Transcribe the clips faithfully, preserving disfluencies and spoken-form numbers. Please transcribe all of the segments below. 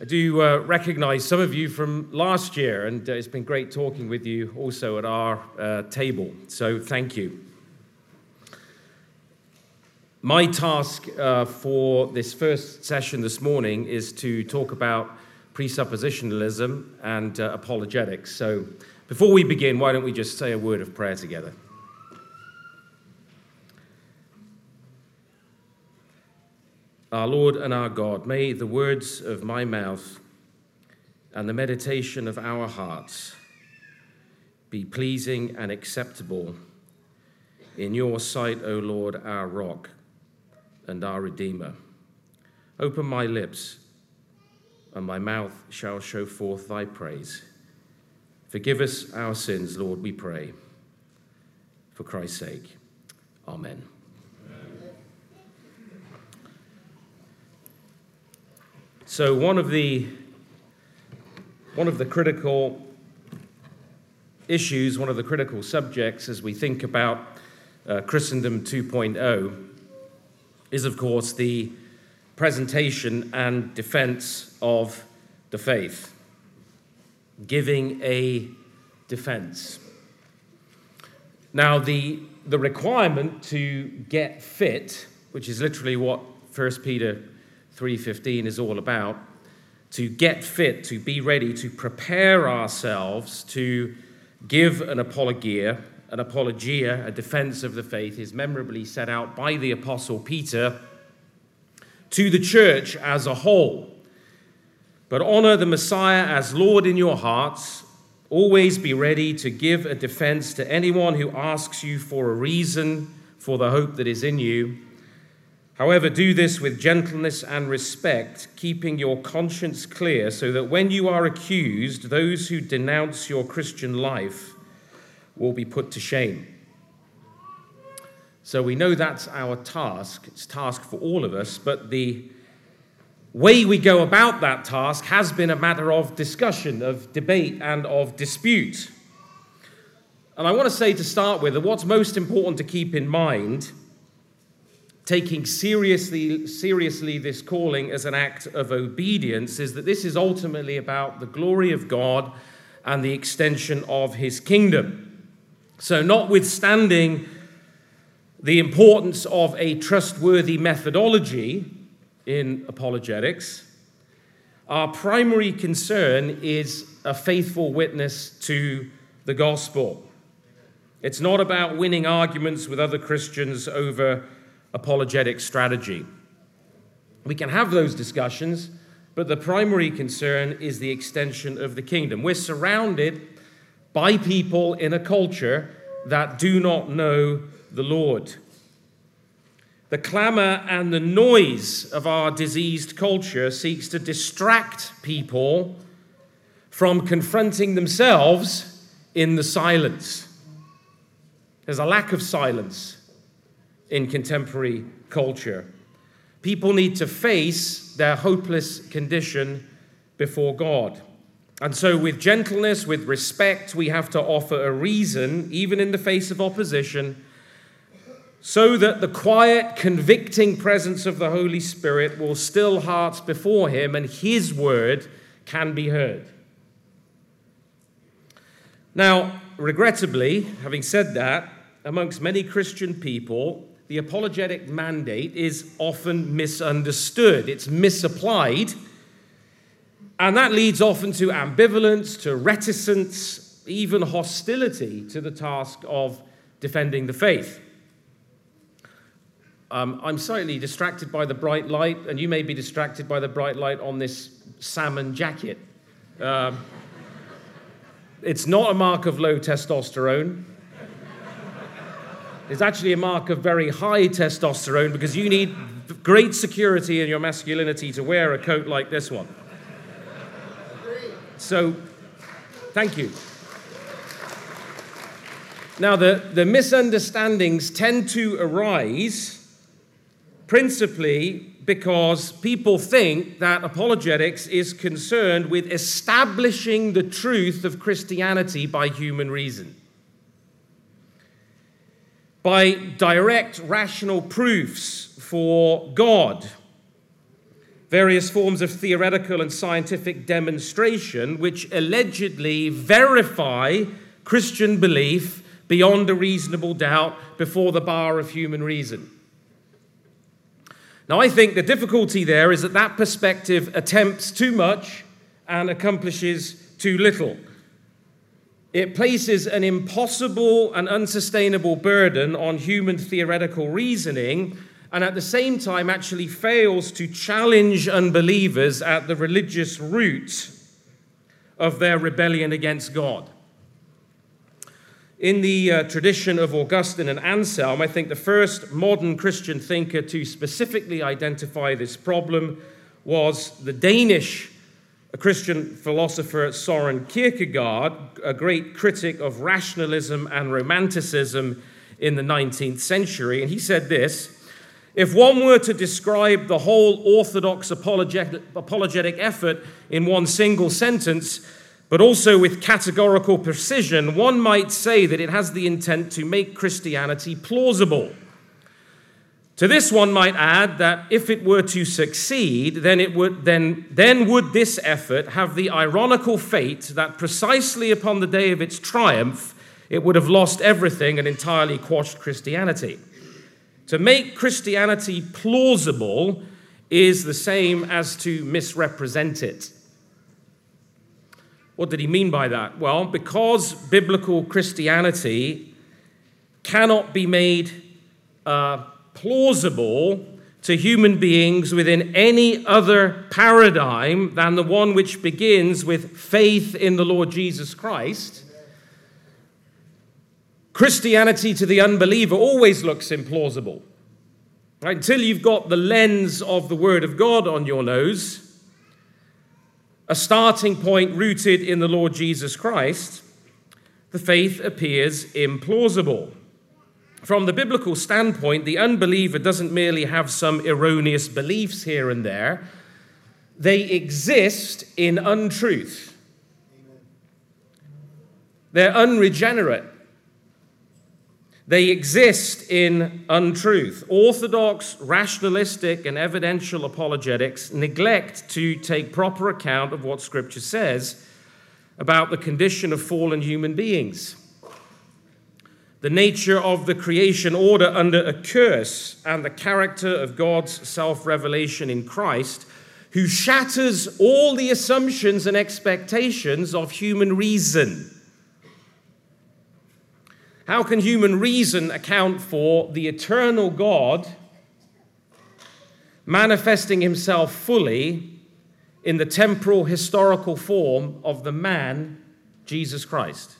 I do uh, recognize some of you from last year, and uh, it's been great talking with you also at our uh, table, so thank you. My task uh, for this first session this morning is to talk about presuppositionalism and uh, apologetics. So before we begin, why don't we just say a word of prayer together? Our Lord and our God, may the words of my mouth and the meditation of our hearts be pleasing and acceptable in your sight, O Lord, our rock and our Redeemer. Open my lips, and my mouth shall show forth thy praise. Forgive us our sins, Lord, we pray. For Christ's sake, amen. So one of the one of the critical issues, one of the critical subjects as we think about uh, Christendom two point oh is, of course, the presentation and defense of the faith. Giving a defense. Now, the, the requirement to get fit, which is literally what First Peter three fifteen is all about, to get fit, to be ready, to prepare ourselves to give an apologia, an apologia, a defense of the faith, is memorably set out by the Apostle Peter to the church as a whole. But honor the Messiah as Lord in your hearts. Always be ready to give a defense to anyone who asks you for a reason for the hope that is in you. However, do this with gentleness and respect, keeping your conscience clear, so that when you are accused, those who denounce your Christian life will be put to shame. So we know that's our task. It's a task for all of us, but the way we go about that task has been a matter of discussion, of debate, and of dispute. And I want to say to start with that what's most important to keep in mind, taking seriously, seriously this calling as an act of obedience, is that this is ultimately about the glory of God and the extension of his kingdom. So notwithstanding the importance of a trustworthy methodology in apologetics, our primary concern is a faithful witness to the gospel. It's not about winning arguments with other Christians over apologetic strategy. We can have those discussions, but the primary concern is the extension of the kingdom. We're surrounded by people in a culture that do not know the Lord. The clamor and the noise of our diseased culture seeks to distract people from confronting themselves in the silence. There's a lack of silence in contemporary culture. People need to face their hopeless condition before God. And so with gentleness, with respect, we have to offer a reason, even in the face of opposition, so that the quiet, convicting presence of the Holy Spirit will still hearts before him and his word can be heard. Now, regrettably, having said that, amongst many Christian people, the apologetic mandate is often misunderstood. It's misapplied. And that leads often to ambivalence, to reticence, even hostility to the task of defending the faith. Um, I'm slightly distracted by the bright light, and you may be distracted by the bright light on this salmon jacket. Um, it's not a mark of low testosterone. It's actually a mark of very high testosterone, because you need great security in your masculinity to wear a coat like this one. So, thank you. Now, the, the misunderstandings tend to arise principally because people think that apologetics is concerned with establishing the truth of Christianity by human reason, by direct rational proofs for God. various forms of theoretical and scientific demonstration which allegedly verify Christian belief beyond a reasonable doubt before the bar of human reason. Now, I think the difficulty there is that that perspective attempts too much and accomplishes too little. It places an impossible and unsustainable burden on human theoretical reasoning, and at the same time actually fails to challenge unbelievers at the religious root of their rebellion against God. In the uh, tradition of Augustine and Anselm, I think the first modern Christian thinker to specifically identify this problem was the Danish Christian philosopher Søren Kierkegaard, a great critic of rationalism and romanticism in the nineteenth century. And he said this: if one were to describe the whole orthodox apologetic, apologetic effort in one single sentence, but also with categorical precision, one might say that it has the intent to make Christianity plausible. To this one might add that if it were to succeed, then it would then, then would this effort have the ironical fate that precisely upon the day of its triumph, it would have lost everything and entirely quashed Christianity. To make Christianity plausible is the same as to misrepresent it. What did he mean by that? Well, because biblical Christianity cannot be made uh, plausible to human beings within any other paradigm than the one which begins with faith in the Lord Jesus Christ, Christianity to the unbeliever always looks implausible. Right? Until you've got the lens of the Word of God on your nose, a starting point rooted in the Lord Jesus Christ, the faith appears implausible. From the biblical standpoint, the unbeliever doesn't merely have some erroneous beliefs here and there. They exist in untruth. They're unregenerate. They exist in untruth. Orthodox, rationalistic, and evidential apologetics neglect to take proper account of what Scripture says about the condition of fallen human beings, the nature of the creation order under a curse, and the character of God's self-revelation in Christ, who shatters all the assumptions and expectations of human reason. How can human reason account for the eternal God manifesting himself fully in the temporal historical form of the man, Jesus Christ?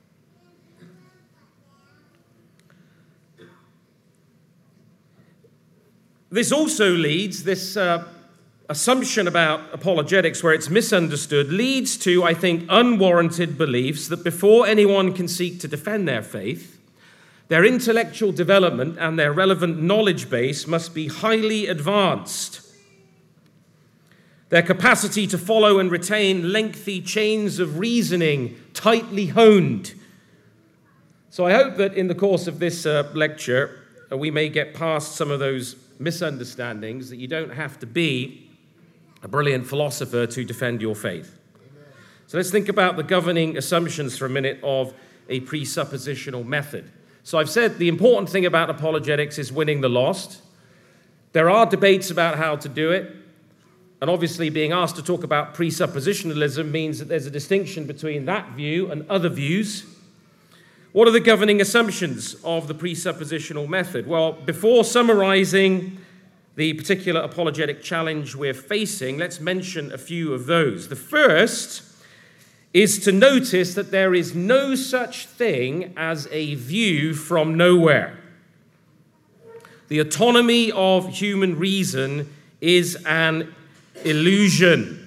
This also leads, this uh, assumption about apologetics where it's misunderstood, leads to, I think, unwarranted beliefs that before anyone can seek to defend their faith, their intellectual development and their relevant knowledge base must be highly advanced. Their capacity to follow and retain lengthy chains of reasoning tightly honed. So I hope that in the course of this uh, lecture, uh, we may get past some of those misunderstandings, that you don't have to be a brilliant philosopher to defend your faith. Amen. So let's think about the governing assumptions for a minute of a presuppositional method. So I've said the important thing about apologetics is winning the lost. There are debates about how to do it. And obviously being asked to talk about presuppositionalism means that there's a distinction between that view and other views. What are the governing assumptions of the presuppositional method? Well, before summarizing the particular apologetic challenge we're facing, let's mention a few of those. The first is to notice that there is no such thing as a view from nowhere. The autonomy of human reason is an illusion.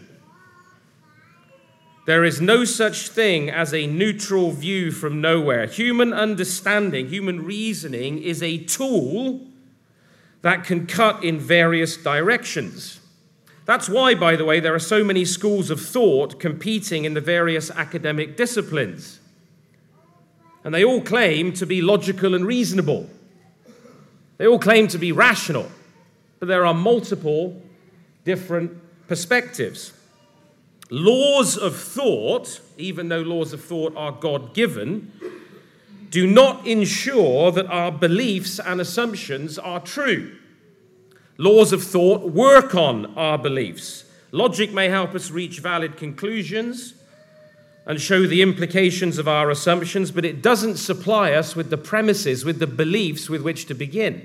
There is no such thing as a neutral view from nowhere. Human understanding, human reasoning is a tool that can cut in various directions. That's why, by the way, there are so many schools of thought competing in the various academic disciplines. And they all claim to be logical and reasonable. They all claim to be rational. But there are multiple different perspectives. Laws of thought, even though laws of thought are God-given, do not ensure that our beliefs and assumptions are true. Laws of thought work on our beliefs. Logic may help us reach valid conclusions and show the implications of our assumptions, but it doesn't supply us with the premises, with the beliefs with which to begin.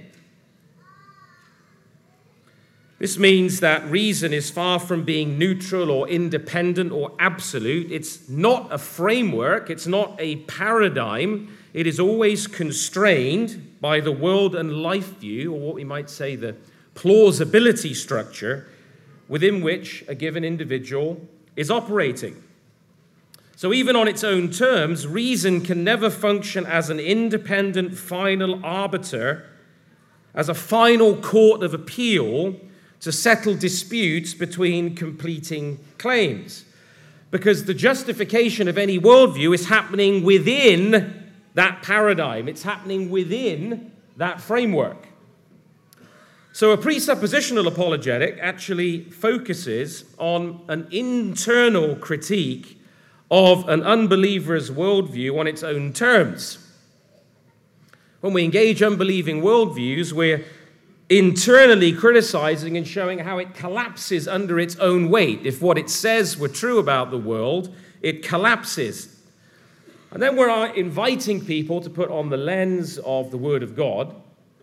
This means that reason is far from being neutral or independent or absolute. It's not a framework. It's not a paradigm. It is always constrained by the world and life view, or what we might say the plausibility structure within which a given individual is operating. So even on its own terms, reason can never function as an independent final arbiter, as a final court of appeal to settle disputes between competing claims. Because the justification of any worldview is happening within that paradigm. It's happening within that framework. So a presuppositional apologetic actually focuses on an internal critique of an unbeliever's worldview on its own terms. When we engage unbelieving worldviews, we're internally criticizing and showing how it collapses under its own weight. If what it says were true about the world, it collapses. And then we're inviting people to put on the lens of the Word of God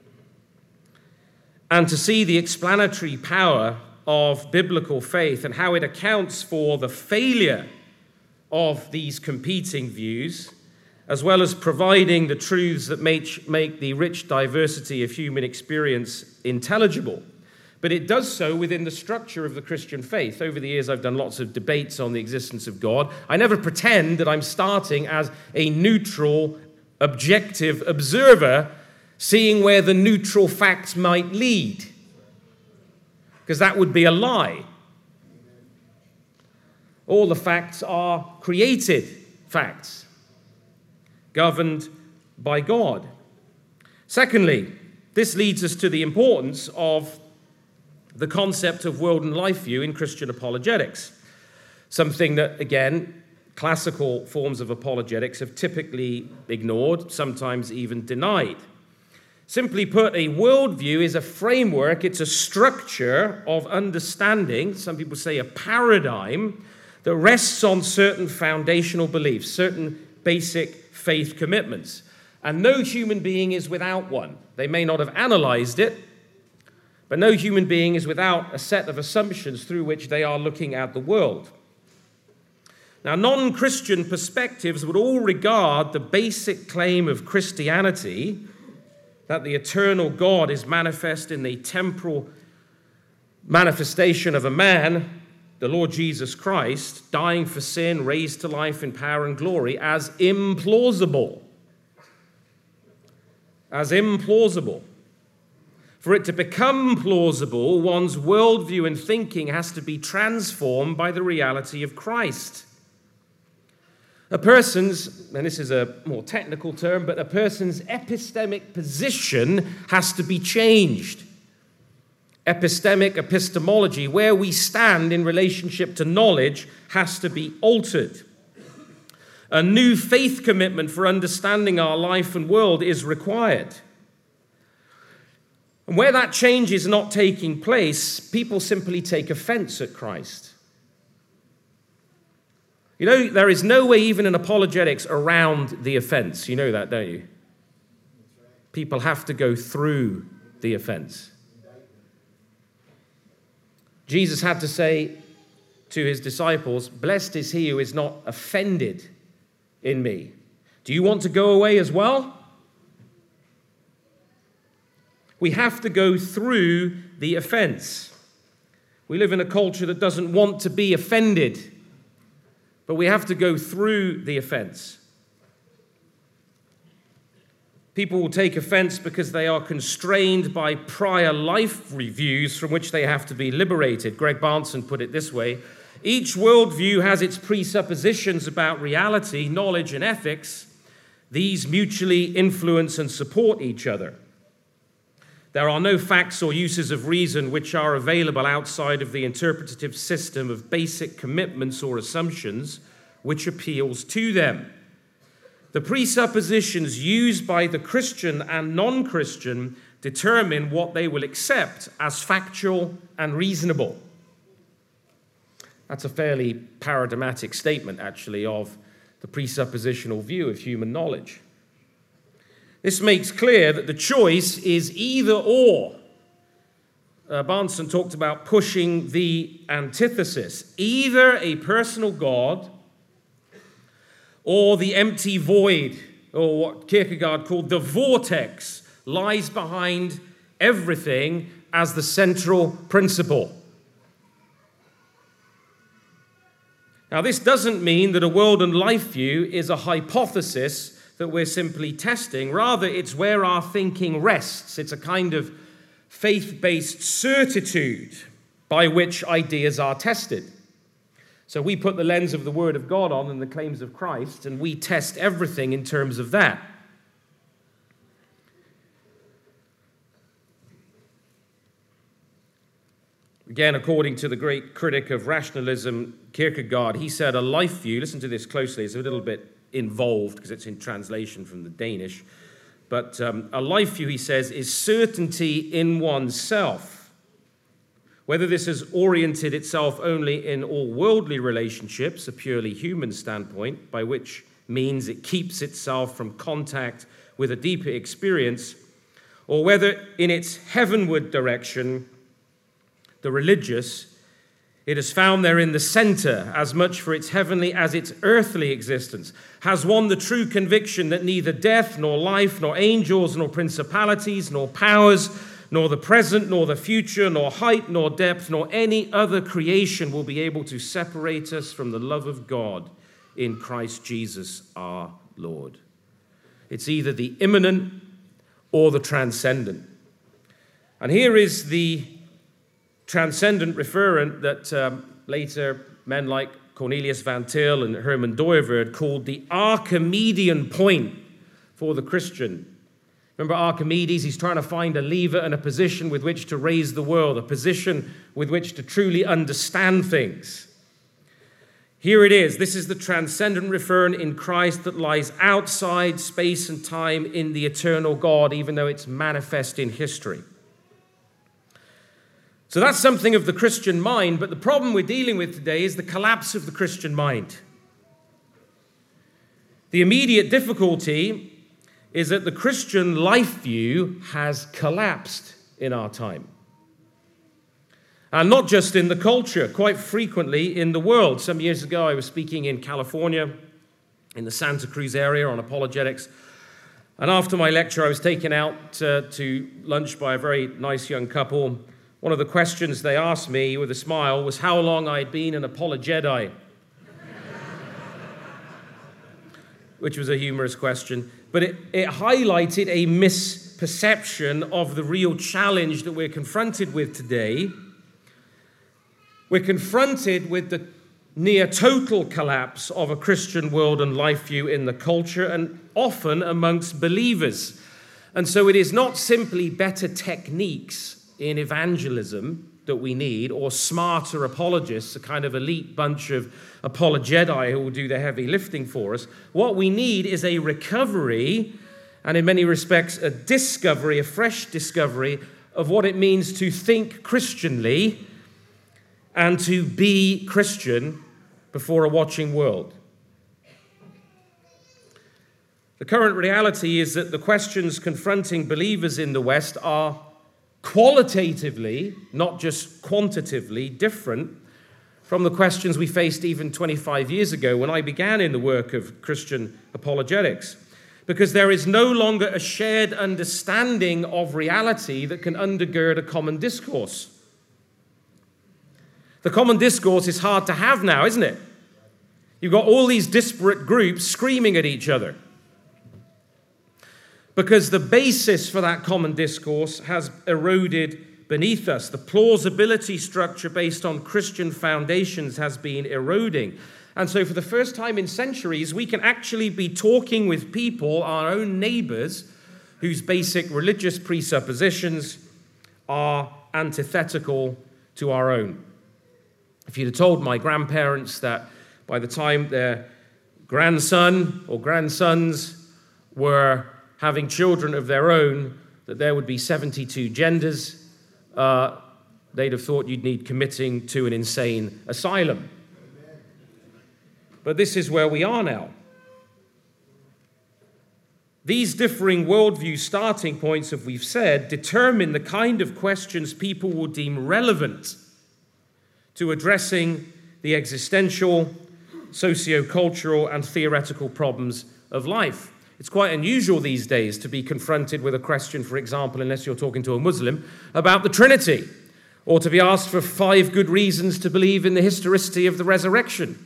and to see the explanatory power of biblical faith and how it accounts for the failure of these competing views, as well as providing the truths that make, make the rich diversity of human experience intelligible. But it does so within the structure of the Christian faith. Over the years, I've done lots of debates on the existence of God. I never pretend that I'm starting as a neutral, objective observer, seeing where the neutral facts might lead, because that would be a lie. All the facts are created facts, governed by God. Secondly, this leads us to the importance of the concept of world and life view in Christian apologetics, something that, again, classical forms of apologetics have typically ignored, sometimes even denied. Simply put, a worldview is a framework, it's a structure of understanding, some people say a paradigm, that rests on certain foundational beliefs, certain basic faith commitments. And no human being is without one. They may not have analyzed it, but no human being is without a set of assumptions through which they are looking at the world. Now, non-Christian perspectives would all regard the basic claim of Christianity, that the eternal God is manifest in the temporal manifestation of a man, the Lord Jesus Christ, dying for sin, raised to life in power and glory, as implausible. As implausible. For it to become plausible, one's worldview and thinking has to be transformed by the reality of Christ. A person's, and this is a more technical term, but a person's epistemic position has to be changed. Epistemic epistemology, where we stand in relationship to knowledge, has to be altered. A new faith commitment for understanding our life and world is required. And where that change is not taking place, people simply take offense at Christ. You know, there is no way even in apologetics around the offense. You know that, don't you? People have to go through the offense. Jesus had to say to his disciples, "Blessed is he who is not offended in me." Do you want to go away as well? We have to go through the offense. We live in a culture that doesn't want to be offended, but we have to go through the offense. People will take offense because they are constrained by prior life reviews from which they have to be liberated. Greg Barnson put it this way: each worldview has its presuppositions about reality, knowledge, and ethics. These mutually influence and support each other. There are no facts or uses of reason which are available outside of the interpretative system of basic commitments or assumptions which appeals to them. The presuppositions used by the Christian and non-Christian determine what they will accept as factual and reasonable. That's a fairly paradigmatic statement, actually, of the presuppositional view of human knowledge. This makes clear that the choice is either or. Uh, Bahnsen talked about pushing the antithesis. Either a personal God or the empty void, or what Kierkegaard called the vortex, lies behind everything as the central principle. Now, this doesn't mean that a world and life view is a hypothesis that we're simply testing. Rather, it's where our thinking rests. It's a kind of faith-based certitude by which ideas are tested. So we put the lens of the Word of God on and the claims of Christ, and we test everything in terms of that. Again, according to the great critic of rationalism, Kierkegaard, he said a life view, listen to this closely, it's a little bit involved because it's in translation from the Danish, but um, a life view, he says, is certainty in oneself. Whether this has oriented itself only in all worldly relationships, a purely human standpoint, by which means it keeps itself from contact with a deeper experience, or whether in its heavenward direction, the religious, it has found there in the center, as much for its heavenly as its earthly existence, has won the true conviction that neither death, nor life, nor angels, nor principalities, nor powers, nor the present, nor the future, nor height, nor depth, nor any other creation will be able to separate us from the love of God in Christ Jesus our Lord. It's either the immanent or the transcendent. And here is the transcendent referent that um, later men like Cornelius van Til and Herman Dooyeweerd called the Archimedean point for the Christian. Remember Archimedes? He's trying to find a lever and a position with which to raise the world, a position with which to truly understand things. Here it is. This is the transcendent referent in Christ that lies outside space and time in the eternal God, even though it's manifest in history. So that's something of the Christian mind, but the problem we're dealing with today is the collapse of the Christian mind. The immediate difficulty is that the Christian life view has collapsed in our time. And not just in the culture, quite frequently in the world. Some years ago, I was speaking in California, in the Santa Cruz area on apologetics. And after my lecture, I was taken out uh, to lunch by a very nice young couple. One of the questions they asked me with a smile was how long I'd been an apologeti, which was a humorous question. But it, it highlighted a misperception of the real challenge that we're confronted with today. We're confronted with the near total collapse of a Christian world and life view in the culture, and often amongst believers. And so it is not simply better techniques in evangelism that we need, or smarter apologists, a kind of elite bunch of apologeti who will do the heavy lifting for us. What we need is a recovery, and in many respects a discovery, a fresh discovery of what it means to think Christianly and to be Christian before a watching world. The current reality is that the questions confronting believers in the West are qualitatively, not just quantitatively, different from the questions we faced even twenty-five years ago when I began in the work of Christian apologetics. Because there is no longer a shared understanding of reality that can undergird a common discourse. The common discourse is hard to have now, isn't it? You've got all these disparate groups screaming at each other. Because the basis for that common discourse has eroded beneath us. The plausibility structure based on Christian foundations has been eroding. And so for the first time in centuries, we can actually be talking with people, our own neighbors, whose basic religious presuppositions are antithetical to our own. If you'd have told my grandparents that by the time their grandson or grandsons were having children of their own, that there would be seventy-two genders, uh, they'd have thought you'd need committing to an insane asylum. But this is where we are now. These differing worldview starting points, as we've said, determine the kind of questions people will deem relevant to addressing the existential, socio-cultural, and theoretical problems of life. It's quite unusual these days to be confronted with a question, for example, unless you're talking to a Muslim, about the Trinity, or to be asked for five good reasons to believe in the historicity of the resurrection.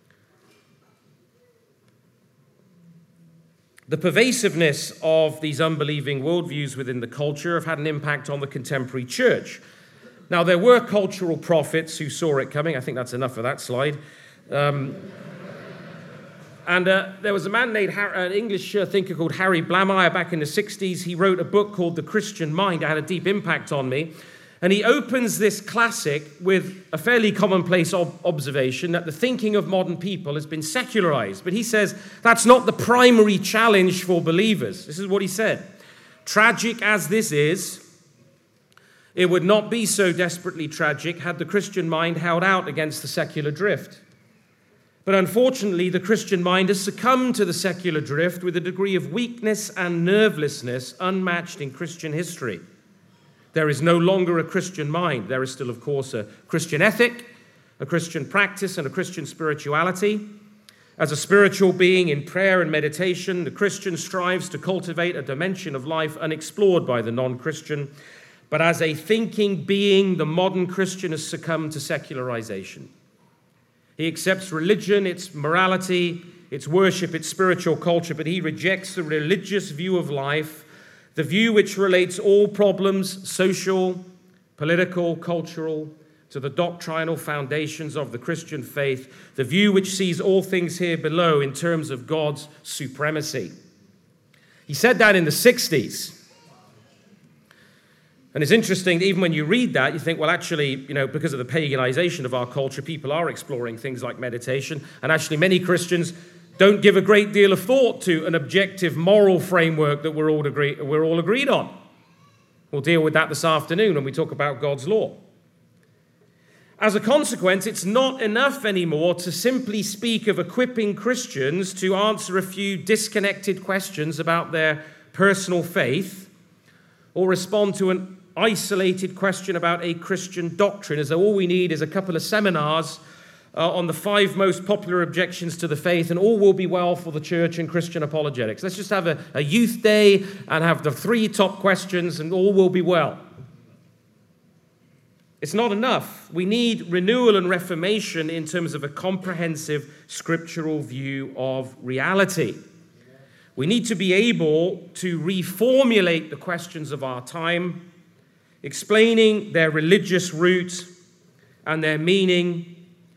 The pervasiveness of these unbelieving worldviews within the culture have had an impact on the contemporary church. Now, there were cultural prophets who saw it coming. I think that's enough of that slide. Um, and uh, there was a man named, Har- an English uh, thinker called Harry Blamire back in the sixties. He wrote a book called The Christian Mind. It had a deep impact on me. And he opens this classic with a fairly commonplace ob- observation that the thinking of modern people has been secularized. But he says that's not the primary challenge for believers. This is what he said. Tragic as this is, it would not be so desperately tragic had the Christian mind held out against the secular drift. But unfortunately, the Christian mind has succumbed to the secular drift with a degree of weakness and nervelessness unmatched in Christian history. There is no longer a Christian mind. There is still, of course, a Christian ethic, a Christian practice, and a Christian spirituality. As a spiritual being in prayer and meditation, the Christian strives to cultivate a dimension of life unexplored by the non-Christian. But as a thinking being, the modern Christian has succumbed to secularization. He accepts religion, its morality, its worship, its spiritual culture, but he rejects the religious view of life, the view which relates all problems, social, political, cultural, to the doctrinal foundations of the Christian faith, the view which sees all things here below in terms of God's supremacy. He said that in the sixties. And it's interesting, even when you read that, you think, well, actually, you know, because of the paganization of our culture, people are exploring things like meditation. And actually, many Christians don't give a great deal of thought to an objective moral framework that we're all, agree- we're all agreed on. We'll deal with that this afternoon when we talk about God's law. As a consequence, it's not enough anymore to simply speak of equipping Christians to answer a few disconnected questions about their personal faith or respond to an isolated question about a Christian doctrine, as though all we need is a couple of seminars uh, on the five most popular objections to the faith, and all will be well for the church and Christian apologetics. Let's just have a, a youth day and have the three top questions, and all will be well. It's not enough. We need renewal and reformation in terms of a comprehensive scriptural view of reality. We need to be able to reformulate the questions of our time, explaining their religious root and their meaning.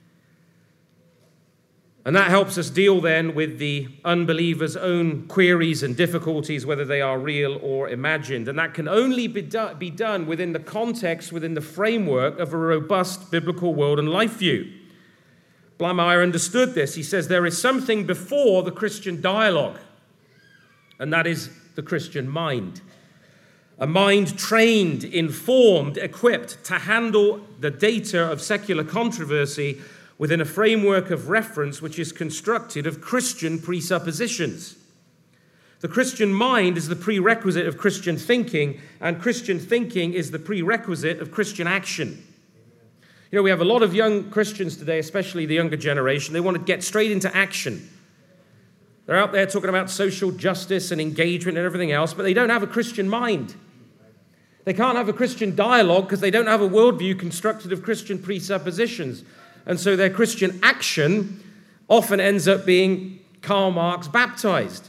And that helps us deal then with the unbeliever's own queries and difficulties, whether they are real or imagined. And that can only be, do- be done within the context, within the framework of a robust biblical world and life view. Blamire understood this. He says there is something before the Christian dialogue, and that is the Christian mind. A mind trained, informed, equipped to handle the data of secular controversy within a framework of reference which is constructed of Christian presuppositions. The Christian mind is the prerequisite of Christian thinking, and Christian thinking is the prerequisite of Christian action. You know, we have a lot of young Christians today, especially the younger generation. They want to get straight into action. They're out there talking about social justice and engagement and everything else, but they don't have a Christian mind. They can't have a Christian dialogue because they don't have a worldview constructed of Christian presuppositions. And so their Christian action often ends up being Karl Marx baptized.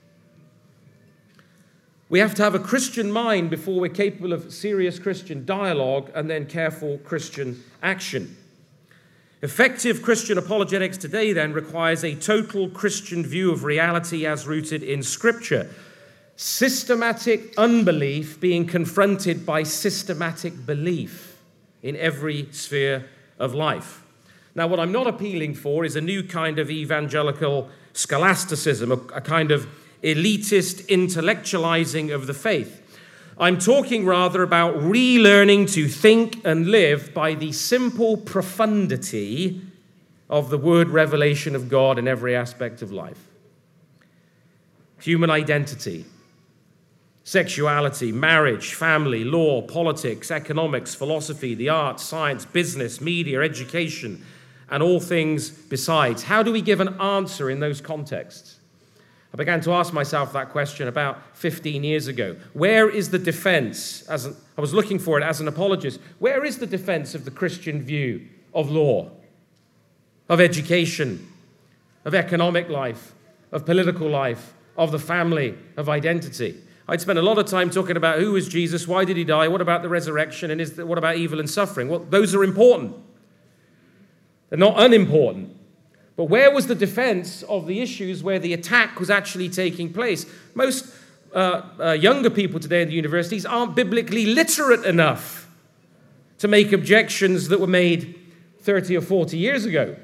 We have to have a Christian mind before we're capable of serious Christian dialogue and then careful Christian action. Effective Christian apologetics today then requires a total Christian view of reality as rooted in Scripture. Systematic unbelief being confronted by systematic belief in every sphere of life. Now, what I'm not appealing for is a new kind of evangelical scholasticism, a, a kind of elitist intellectualizing of the faith. I'm talking rather about relearning to think and live by the simple profundity of the word revelation of God in every aspect of life. Human identity, sexuality, marriage, family, law, politics, economics, philosophy, the arts, science, business, media, education, and all things besides. How do we give an answer in those contexts? I began to ask myself that question about fifteen years ago. Where is the defense? As an, I was looking for it as an apologist. Where is the defense of the Christian view of law, of education, of economic life, of political life, of the family, of identity? I'd spent a lot of time talking about who was Jesus, why did he die, what about the resurrection, and is the, what about evil and suffering? Well, those are important. They're not unimportant. But where was the defense of the issues where the attack was actually taking place? Most uh, uh, younger people today in the universities aren't biblically literate enough to make objections that were made thirty or forty years ago.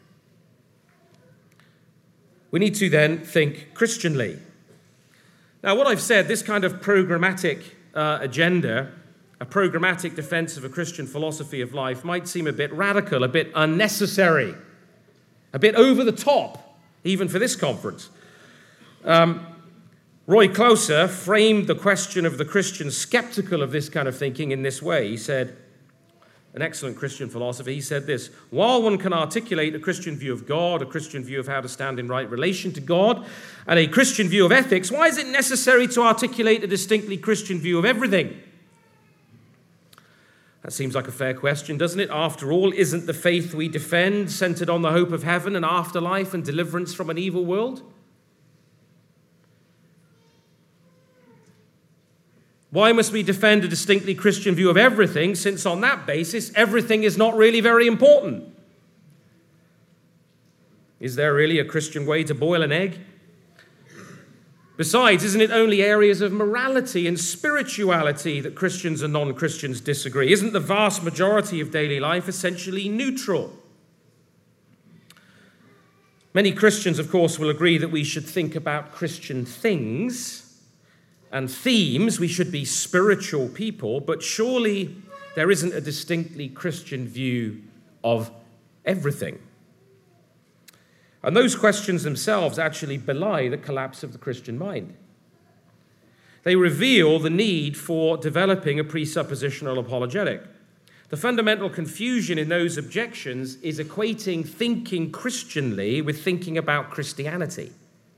We need to then think Christianly. Now, what I've said, this kind of programmatic uh, agenda, a programmatic defense of a Christian philosophy of life, might seem a bit radical, a bit unnecessary, a bit over the top, even for this conference. Um, Roy Closer framed the question of the Christian skeptical of this kind of thinking in this way. He said, an excellent Christian philosopher, he said this: while one can articulate a Christian view of God, a Christian view of how to stand in right relation to God, and a Christian view of ethics, why is it necessary to articulate a distinctly Christian view of everything? That seems like a fair question, doesn't it? After all, isn't the faith we defend centered on the hope of heaven and afterlife and deliverance from an evil world? Why must we defend a distinctly Christian view of everything, since on that basis, everything is not really very important? Is there really a Christian way to boil an egg? Besides, isn't it only areas of morality and spirituality that Christians and non-Christians disagree? Isn't the vast majority of daily life essentially neutral? Many Christians, of course, will agree that we should think about Christian things and themes. We should be spiritual people, but surely there isn't a distinctly Christian view of everything. And those questions themselves actually belie the collapse of the Christian mind. They reveal the need for developing a presuppositional apologetic. The fundamental confusion in those objections is equating thinking Christianly with thinking about Christianity.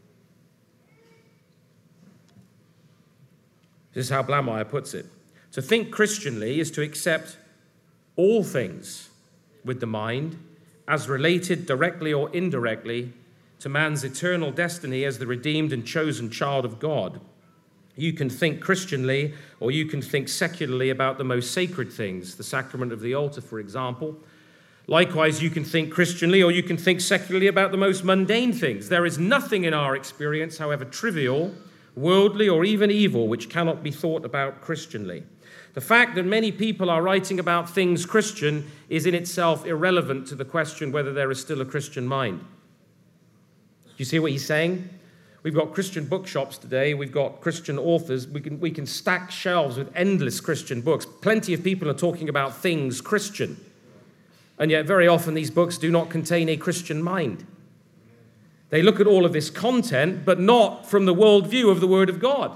This is how Blameyer puts it. To think Christianly is to accept all things with the mind as related directly or indirectly to man's eternal destiny as the redeemed and chosen child of God. You can think Christianly, or you can think secularly about the most sacred things, the sacrament of the altar, for example. Likewise, you can think Christianly, or you can think secularly about the most mundane things. There is nothing in our experience, however trivial, worldly, or even evil, which cannot be thought about Christianly. The fact that many people are writing about things Christian is in itself irrelevant to the question whether there is still a Christian mind. Do you see what he's saying? We've got Christian bookshops today. We've got Christian authors. We can, we can stack shelves with endless Christian books. Plenty of people are talking about things Christian. And yet very often these books do not contain a Christian mind. They look at all of this content, but not from the worldview of the Word of God.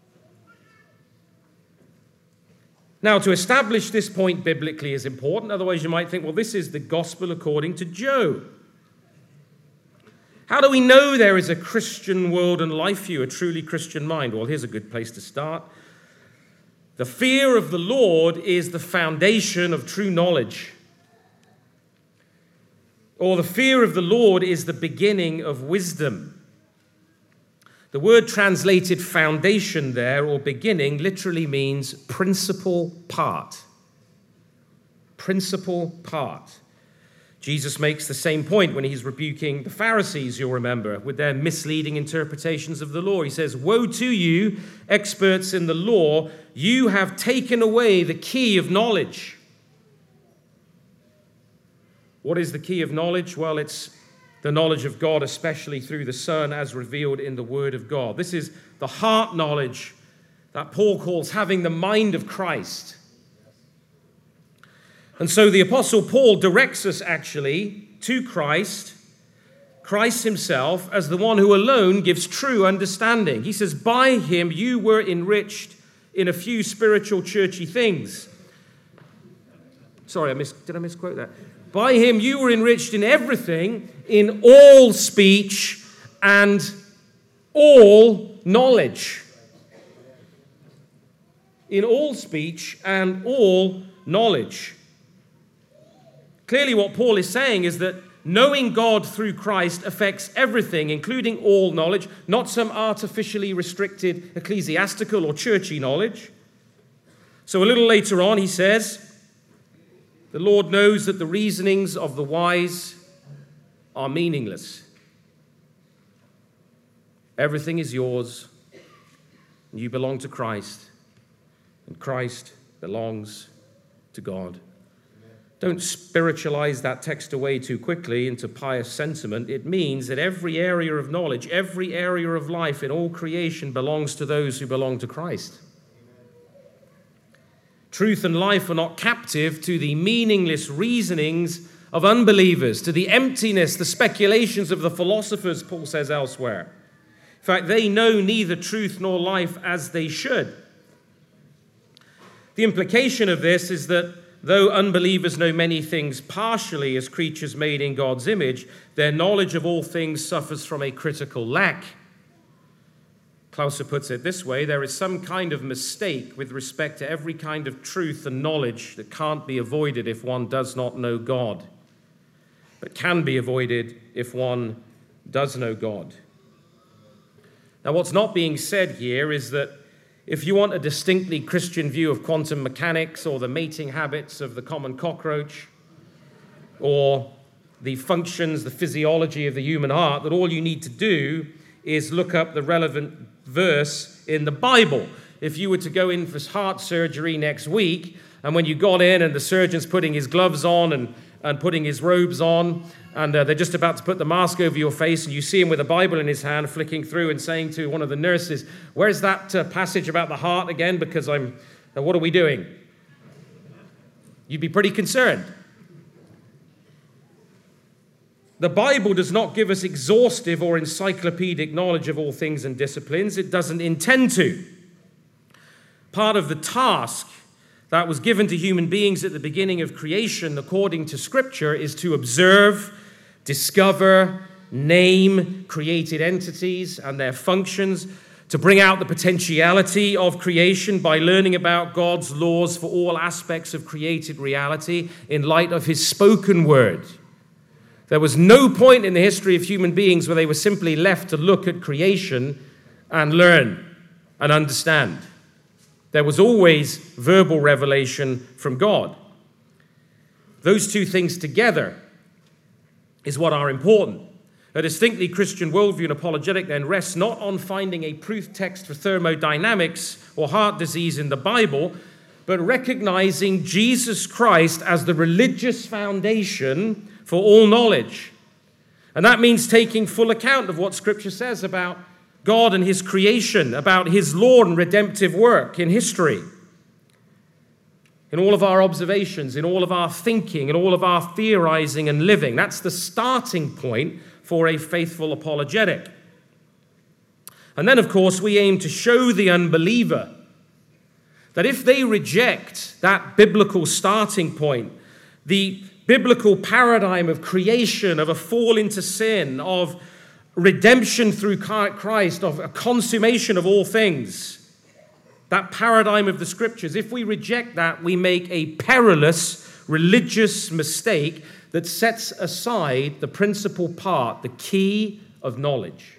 Now, to establish this point biblically is important. Otherwise, you might think, well, this is the gospel according to Joe. How do we know there is a Christian world and life view, a truly Christian mind? Well, here's a good place to start. The fear of the Lord is the foundation of true knowledge. Or the fear of the Lord is the beginning of wisdom. The word translated foundation there, or beginning, literally means principal part. Principal part. Jesus makes the same point when he's rebuking the Pharisees, you'll remember, with their misleading interpretations of the law. He says, "Woe to you, experts in the law, you have taken away the key of knowledge." What is the key of knowledge? Well, it's the knowledge of God, especially through the Son, as revealed in the Word of God. This is the heart knowledge that Paul calls having the mind of Christ. And so the Apostle Paul directs us actually to Christ, Christ himself, as the one who alone gives true understanding. He says, by him you were enriched in a few spiritual churchy things. Sorry, I mis- did I misquote that? By him you were enriched in everything, in all speech and all knowledge. In all speech and all knowledge. Clearly what Paul is saying is that knowing God through Christ affects everything, including all knowledge, not some artificially restricted ecclesiastical or churchy knowledge. So a little later on he says, the Lord knows that the reasonings of the wise are meaningless. Everything is yours, and you belong to Christ, and Christ belongs to God. Don't spiritualize that text away too quickly into pious sentiment. It means that every area of knowledge, every area of life in all creation belongs to those who belong to Christ. Truth and life are not captive to the meaningless reasonings of unbelievers, to the emptiness, the speculations of the philosophers, Paul says elsewhere. In fact, they know neither truth nor life as they should. The implication of this is that though unbelievers know many things partially as creatures made in God's image, their knowledge of all things suffers from a critical lack. Clauser puts it this way: there is some kind of mistake with respect to every kind of truth and knowledge that can't be avoided if one does not know God, but can be avoided if one does know God. Now, what's not being said here is that if you want a distinctly Christian view of quantum mechanics or the mating habits of the common cockroach or the functions, the physiology of the human heart, that all you need to do is look up the relevant verse in the Bible. If you were to go in for heart surgery next week, and when you got in and the surgeon's putting his gloves on and, and putting his robes on, and uh, they're just about to put the mask over your face, and you see him with a Bible in his hand, flicking through and saying to one of the nurses, "Where's that uh, passage about the heart again? Because I'm, uh, what are we doing?" You'd be pretty concerned. The Bible does not give us exhaustive or encyclopedic knowledge of all things and disciplines. It doesn't intend to. Part of the task that was given to human beings at the beginning of creation, according to Scripture, is to observe, discover, name created entities and their functions, to bring out the potentiality of creation by learning about God's laws for all aspects of created reality in light of his spoken word. There was no point in the history of human beings where they were simply left to look at creation and learn and understand. There was always verbal revelation from God. Those two things together is what are important. A distinctly Christian worldview and apologetic then rests not on finding a proof text for thermodynamics or heart disease in the Bible, but recognizing Jesus Christ as the religious foundation for all knowledge. And that means taking full account of what Scripture says about God and his creation, about his law and redemptive work in history. In all of our observations, in all of our thinking, in all of our theorizing and living. That's the starting point for a faithful apologetic. And then, of course, we aim to show the unbeliever that if they reject that biblical starting point, the biblical paradigm of creation, of a fall into sin, of redemption through Christ, of a consummation of all things, that paradigm of the Scriptures, if we reject that, we make a perilous religious mistake that sets aside the principal part, the key of knowledge.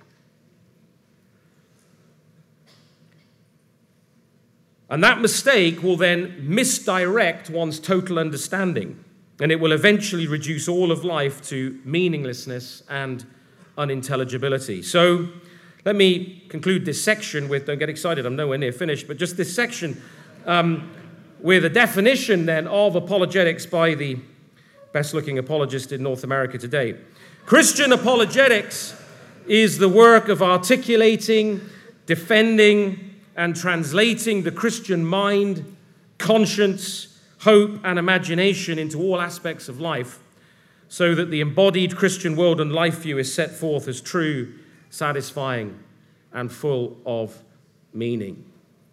And that mistake will then misdirect one's total understanding. and it will eventually reduce all of life to meaninglessness and unintelligibility. So let me conclude this section with, don't get excited, I'm nowhere near finished, but just this section um, with a definition then of apologetics by the best-looking apologist in North America today. Christian apologetics is the work of articulating, defending, and translating the Christian mind, conscience, hope, and imagination into all aspects of life, so that the embodied Christian world and life view is set forth as true, satisfying, and full of meaning.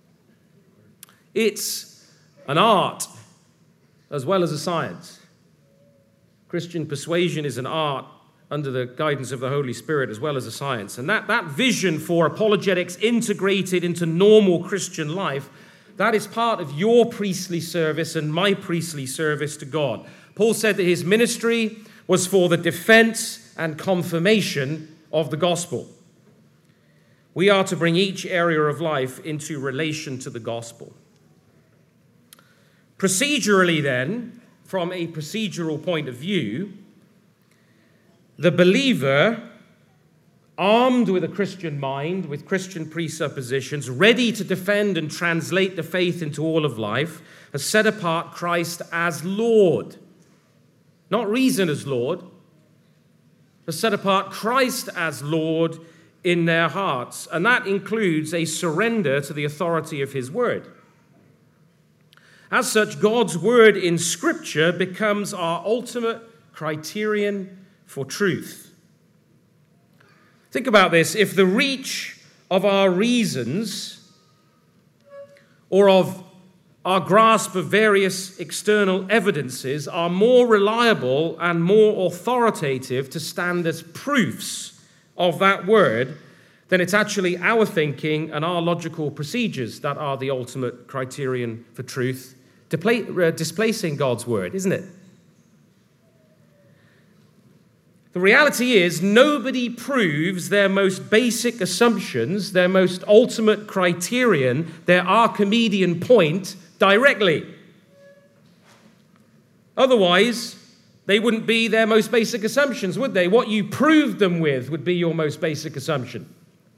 It's an art as well as a science. Christian persuasion is an art under the guidance of the Holy Spirit as well as a science. And that, that vision for apologetics integrated into normal Christian life, that is part of your priestly service and my priestly service to God. Paul said that his ministry was for the defense and confirmation of the gospel. We are to bring each area of life into relation to the gospel. Procedurally then, from a procedural point of view, the believer, armed with a Christian mind, with Christian presuppositions, ready to defend and translate the faith into all of life, has set apart Christ as Lord. Not reason as Lord, has set apart Christ as Lord in their hearts. And that includes a surrender to the authority of his word. As such, God's word in Scripture becomes our ultimate criterion for truth. Think about this. If the reach of our reasons or of our grasp of various external evidences are more reliable and more authoritative to stand as proofs of that word, then it's actually our thinking and our logical procedures that are the ultimate criterion for truth, displacing God's word, isn't it? The reality is, nobody proves their most basic assumptions, their most ultimate criterion, their Archimedean point, directly. Otherwise, they wouldn't be their most basic assumptions, would they? What you proved them with would be your most basic assumption.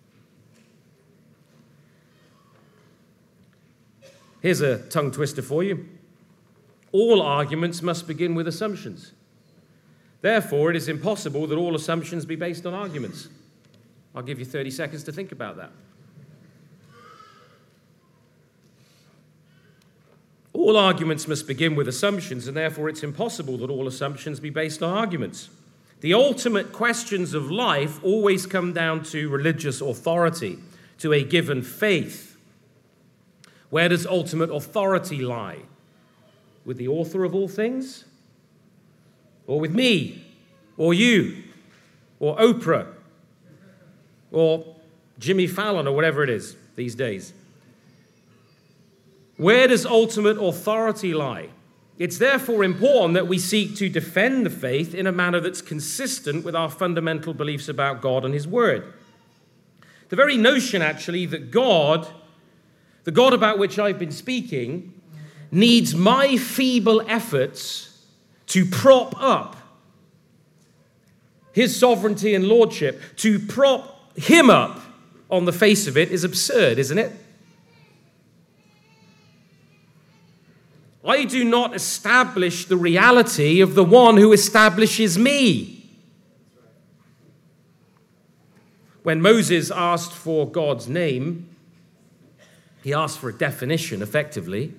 Here's a tongue twister for you. All arguments must begin with assumptions. Therefore, it is impossible that all assumptions be based on arguments. I'll give you thirty seconds to think about that. All arguments must begin with assumptions, and therefore it's impossible that all assumptions be based on arguments. The ultimate questions of life always come down to religious authority, to a given faith. Where does ultimate authority lie? With the author of all things? Or with me? Or you? Or Oprah? Or Jimmy Fallon, or whatever it is these days? Where does ultimate authority lie? It's therefore important that we seek to defend the faith in a manner that's consistent with our fundamental beliefs about God and his word. The very notion, actually, that God, the God about which I've been speaking, needs my feeble efforts to prop up his sovereignty and lordship, to prop him up on the face of it, is absurd, isn't it? I do not establish the reality of the one who establishes me. When Moses asked for God's name, he asked for a definition, effectively.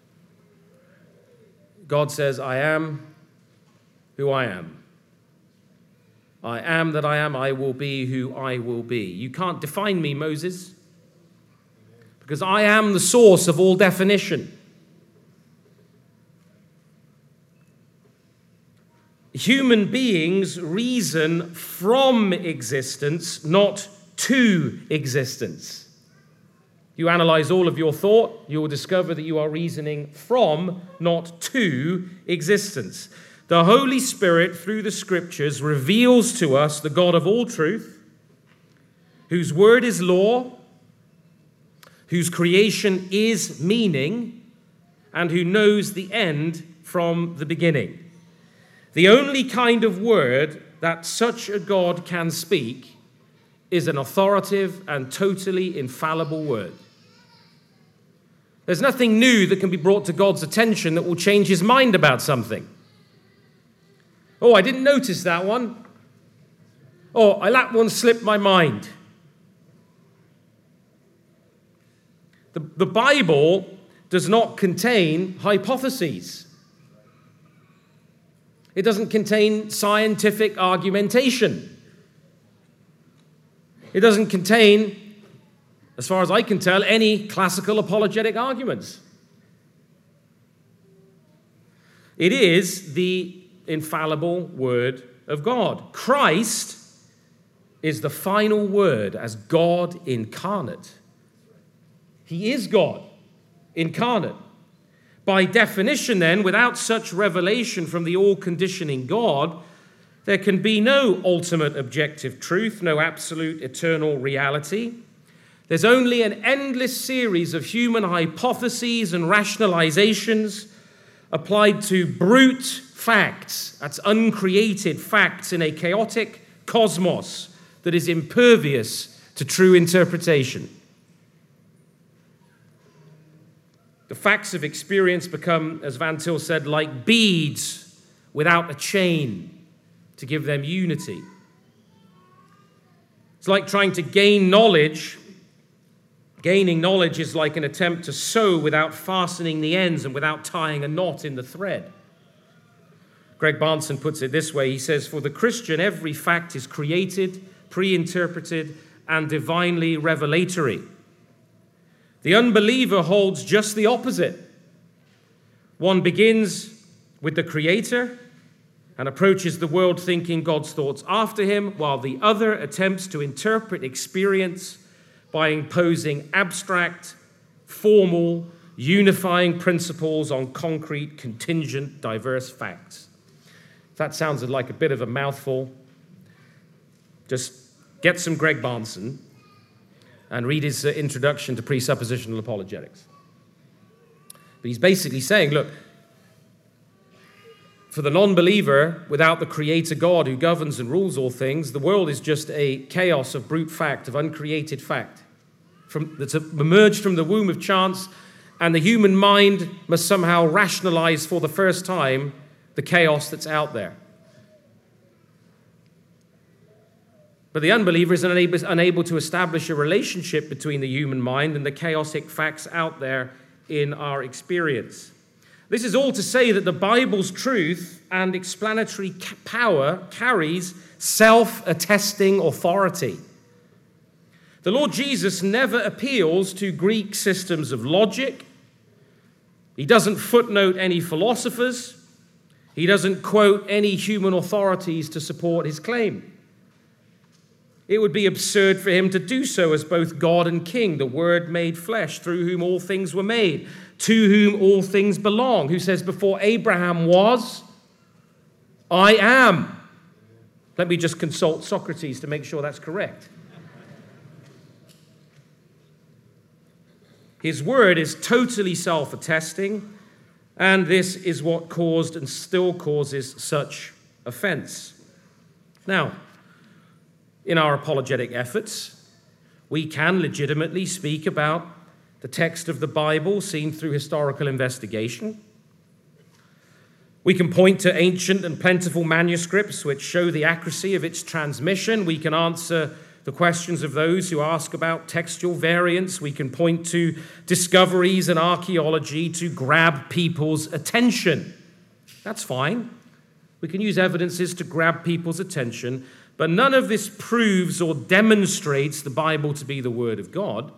God says, I am who I am. I am that I am, I will be who I will be. You can't define me, Moses, because I am the source of all definition. Human beings reason from existence, not to existence. You analyze all of your thought, you will discover that you are reasoning from, not to, existence. The Holy Spirit, through the Scriptures, reveals to us the God of all truth, whose word is law, whose creation is meaning, and who knows the end from the beginning. The only kind of word that such a God can speak is an authoritative and totally infallible word. There's nothing new that can be brought to God's attention that will change his mind about something. Oh, I didn't notice that one. Oh, I let one slip my mind. The, the Bible does not contain hypotheses. It doesn't contain scientific argumentation. It doesn't contain, as far as I can tell, any classical apologetic arguments. It is the infallible word of God. Christ is the final word as God incarnate. He is God incarnate. By definition, then, without such revelation from the all-conditioning God, there can be no ultimate objective truth, no absolute eternal reality. There's only an endless series of human hypotheses and rationalizations applied to brute facts. That's uncreated facts in a chaotic cosmos that is impervious to true interpretation. The facts of experience become, as Van Til said, like beads without a chain to give them unity. It's like trying to gain knowledge. Gaining knowledge is like an attempt to sew without fastening the ends and without tying a knot in the thread. Greg Bahnsen puts it this way. He says, for the Christian, every fact is created, pre-interpreted, and divinely revelatory. The unbeliever holds just the opposite. One begins with the Creator and approaches the world thinking God's thoughts after him, while the other attempts to interpret experience by imposing abstract, formal, unifying principles on concrete, contingent, diverse facts. If that sounded like a bit of a mouthful, just get some Greg Bahnsen and read his uh, introduction to presuppositional apologetics. But he's basically saying, look, for the non-believer, without the Creator God who governs and rules all things, the world is just a chaos of brute fact, of uncreated fact, from, that's emerged from the womb of chance, and the human mind must somehow rationalize for the first time the chaos that's out there. But the unbeliever is unable, unable to establish a relationship between the human mind and the chaotic facts out there in our experience. This is all to say that the Bible's truth and explanatory power carries self-attesting authority. The Lord Jesus never appeals to Greek systems of logic. He doesn't footnote any philosophers. He doesn't quote any human authorities to support his claim. It would be absurd for him to do so as both God and King, the Word made flesh, through whom all things were made, to whom all things belong, who says, before Abraham was, I am. Let me just consult Socrates to make sure that's correct. His word is totally self-attesting, and this is what caused and still causes such offense. Now, in our apologetic efforts, we can legitimately speak about the text of the Bible seen through historical investigation. We can point to ancient and plentiful manuscripts which show the accuracy of its transmission. We can answer the questions of those who ask about textual variants. We can point to discoveries in archaeology to grab people's attention. That's fine. We can use evidences to grab people's attention, but none of this proves or demonstrates the Bible to be the Word of God.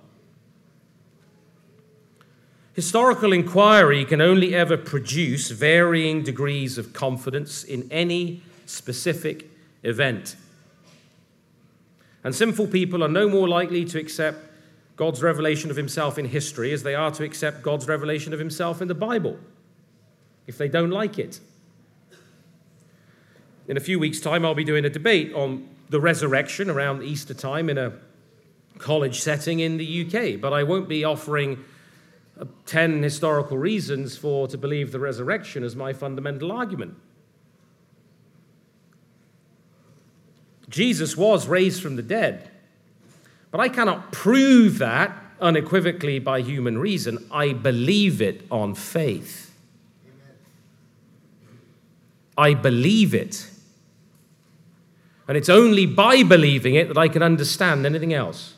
Historical inquiry can only ever produce varying degrees of confidence in any specific event. And sinful people are no more likely to accept God's revelation of himself in history as they are to accept God's revelation of himself in the Bible, if they don't like it. In a few weeks' time, I'll be doing a debate on the resurrection around Easter time in a college setting in the U K, but I won't be offering ten historical reasons for to believe the resurrection as my fundamental argument. Jesus was raised from the dead, but I cannot prove that unequivocally by human reason. I believe it on faith. I believe it. And it's only by believing it that I can understand anything else.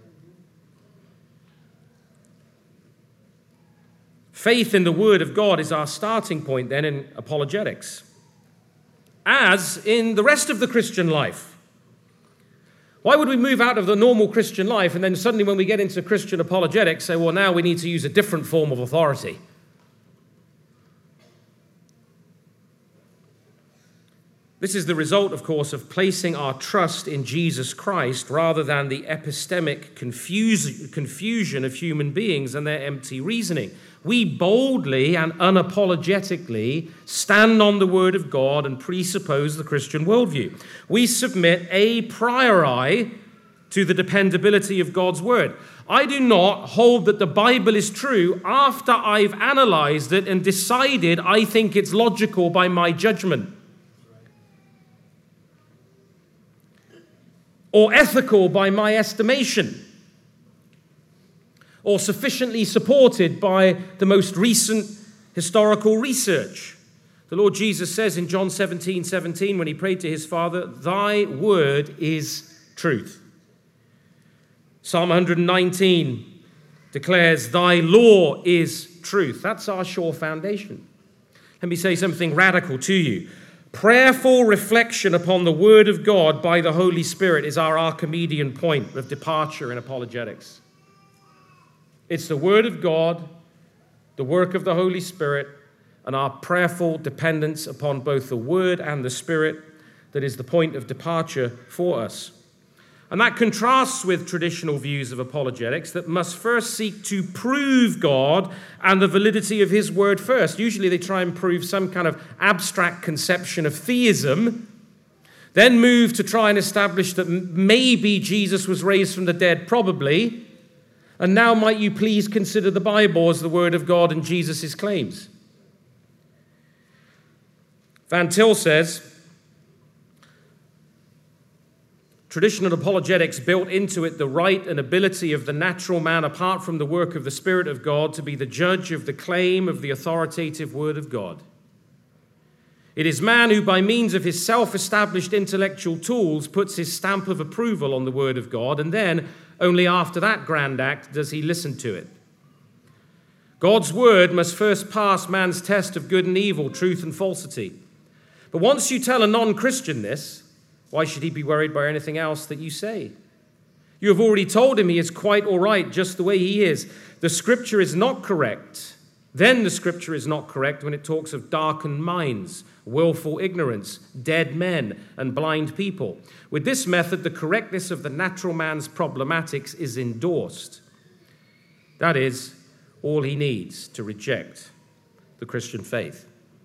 Faith in the Word of God is our starting point then in apologetics, as in the rest of the Christian life. Why would we move out of the normal Christian life and then suddenly when we get into Christian apologetics say, well, now we need to use a different form of authority? This is the result, of course, of placing our trust in Jesus Christ rather than the epistemic confuse, confusion of human beings and their empty reasoning. We boldly and unapologetically stand on the Word of God and presuppose the Christian worldview. We submit a priori to the dependability of God's Word. I do not hold that the Bible is true after I've analyzed it and decided I think it's logical by my judgment, or ethical by my estimation, or sufficiently supported by the most recent historical research. The Lord Jesus says in John seventeen seventeen, when he prayed to his Father, "Thy word is truth." Psalm one nineteen declares, "Thy law is truth." That's our sure foundation. Let me say something radical to you. Prayerful reflection upon the Word of God by the Holy Spirit is our Archimedean point of departure in apologetics. It's the Word of God, the work of the Holy Spirit, and our prayerful dependence upon both the Word and the Spirit that is the point of departure for us. And that contrasts with traditional views of apologetics that must first seek to prove God and the validity of his word first. Usually they try and prove some kind of abstract conception of theism, then move to try and establish that maybe Jesus was raised from the dead, probably, and now might you please consider the Bible as the word of God and Jesus' claims. Van Til says, traditional apologetics built into it the right and ability of the natural man, apart from the work of the Spirit of God, to be the judge of the claim of the authoritative Word of God. It is man who, by means of his self-established intellectual tools, puts his stamp of approval on the Word of God, and then, only after that grand act, does he listen to it. God's Word must first pass man's test of good and evil, truth and falsity. But once you tell a non-Christian this, why should he be worried by anything else that you say? You have already told him he is quite all right just the way he is. The Scripture is not correct. Then the Scripture is not correct when it talks of darkened minds, willful ignorance, dead men, and blind people. With this method, the correctness of the natural man's problematics is endorsed. That is all he needs to reject the Christian faith.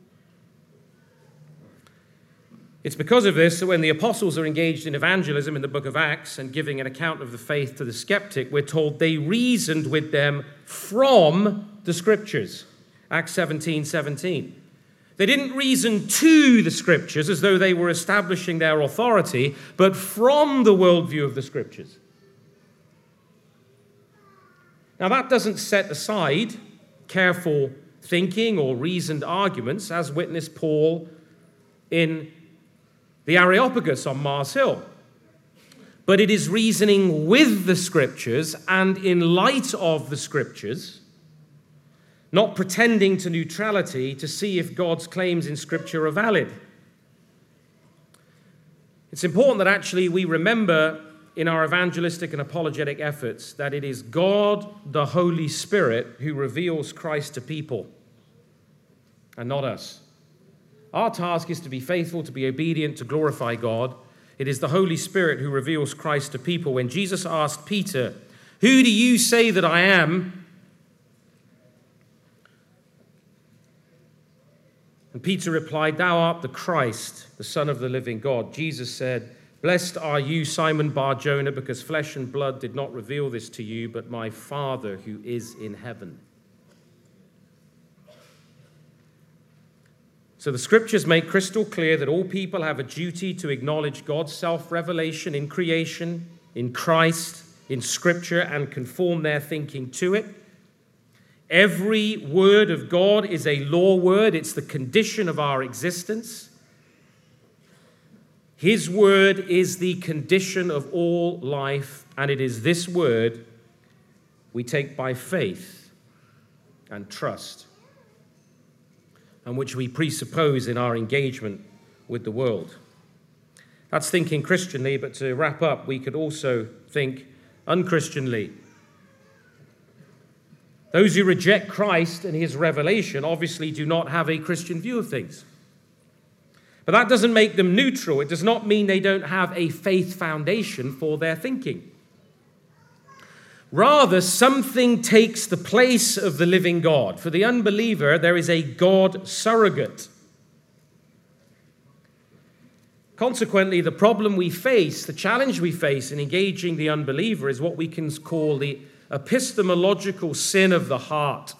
It's because of this that when the apostles are engaged in evangelism in the book of Acts and giving an account of the faith to the skeptic, we're told they reasoned with them from the Scriptures. Acts seventeen seventeen. They didn't reason to the Scriptures as though they were establishing their authority, but from the worldview of the Scriptures. Now that doesn't set aside careful thinking or reasoned arguments, as witnessed Paul in the Areopagus on Mars Hill. But it is reasoning with the Scriptures and in light of the Scriptures, not pretending to neutrality to see if God's claims in Scripture are valid. It's important that actually we remember in our evangelistic and apologetic efforts that it is God, the Holy Spirit, who reveals Christ to people, and not us. Our task is to be faithful, to be obedient, to glorify God. It is the Holy Spirit who reveals Christ to people. When Jesus asked Peter, "Who do you say that I am?" And Peter replied, "Thou art the Christ, the Son of the living God." Jesus said, "Blessed are you, Simon Bar-Jonah, because flesh and blood did not reveal this to you, but my Father who is in heaven." So the scriptures make crystal clear that all people have a duty to acknowledge God's self-revelation in creation, in Christ, in Scripture, and conform their thinking to it. Every word of God is a law word. It's the condition of our existence. His word is the condition of all life, and it is this word we take by faith and trust, and which we presuppose in our engagement with the world. That's thinking Christianly, but to wrap up, we could also think unchristianly. Those who reject Christ and his revelation obviously do not have a Christian view of things. But that doesn't make them neutral. It does not mean they don't have a faith foundation for their thinking. Rather, something takes the place of the living God. For the unbeliever, there is a God surrogate. Consequently, the problem we face, the challenge we face in engaging the unbeliever is what we can call the epistemological sin of the heart.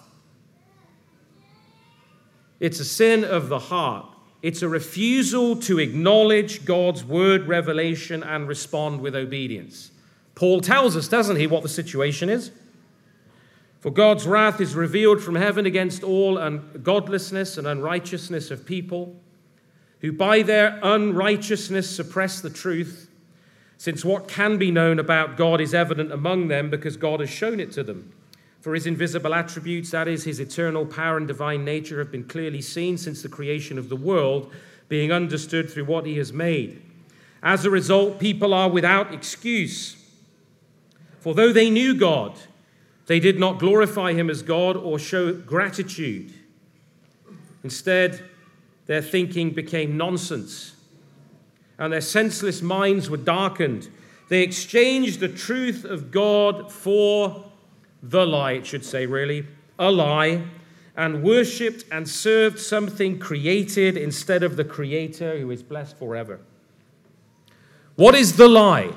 It's a sin of the heart. It's a refusal to acknowledge God's word revelation and respond with obedience. Paul tells us, doesn't he, what the situation is? For God's wrath is revealed from heaven against all ungodlessness and unrighteousness of people, who by their unrighteousness suppress the truth, since what can be known about God is evident among them because God has shown it to them. For his invisible attributes, that is, his eternal power and divine nature, have been clearly seen since the creation of the world, being understood through what he has made. As a result, people are without excuse. For though they knew God, they did not glorify him as God or show gratitude. Instead, their thinking became nonsense, and their senseless minds were darkened. They exchanged the truth of God for the lie, it should say, really, a lie, and worshipped and served something created instead of the Creator who is blessed forever. What is the lie?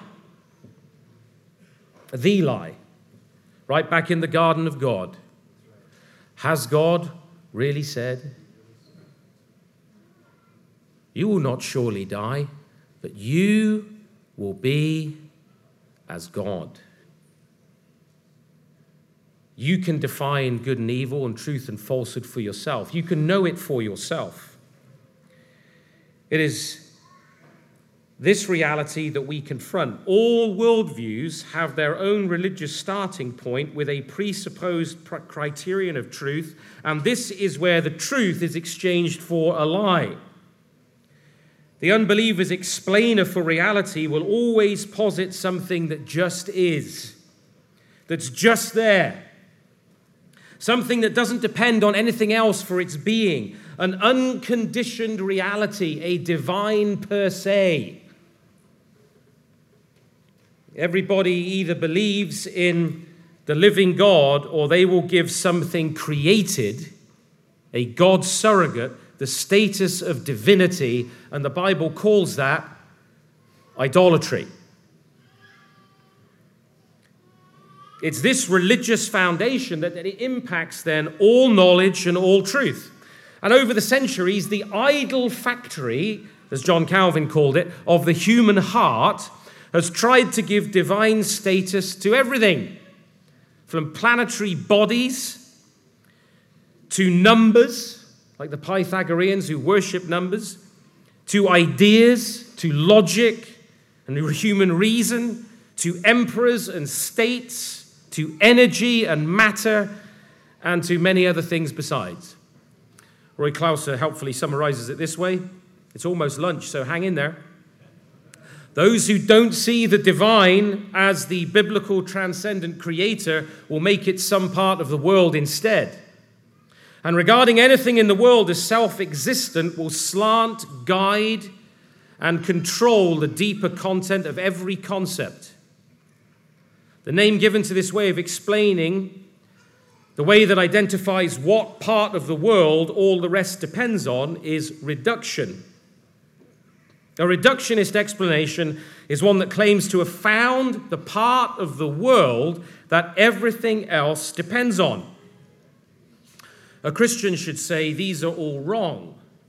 The lie. Right back in the garden of God. Has God really said, "You will not surely die, but you will be as God"? You can define good and evil and truth and falsehood for yourself. You can know it for yourself. It is this reality that we confront. All worldviews have their own religious starting point with a presupposed criterion of truth, and this is where the truth is exchanged for a lie. The unbeliever's explainer for reality will always posit something that just is, that's just there. Something that doesn't depend on anything else for its being. An unconditioned reality, a divine per se. Everybody either believes in the living God or they will give something created, a God surrogate, the status of divinity, and the Bible calls that idolatry. It's this religious foundation that, that it impacts then all knowledge and all truth. And over the centuries, the idol factory, as John Calvin called it, of the human heart has tried to give divine status to everything, from planetary bodies to numbers, like the Pythagoreans who worship numbers, to ideas, to logic and human reason, to emperors and states, to energy and matter, and to many other things besides. Roy Clauser helpfully summarizes it this way. It's almost lunch, so hang in there. Those who don't see the divine as the biblical transcendent creator will make it some part of the world instead. And regarding anything in the world as self-existent will slant, guide, and control the deeper content of every concept. The name given to this way of explaining, the way that identifies what part of the world all the rest depends on, is reduction. A reductionist explanation is one that claims to have found the part of the world that everything else depends on. A Christian should say these are all wrong.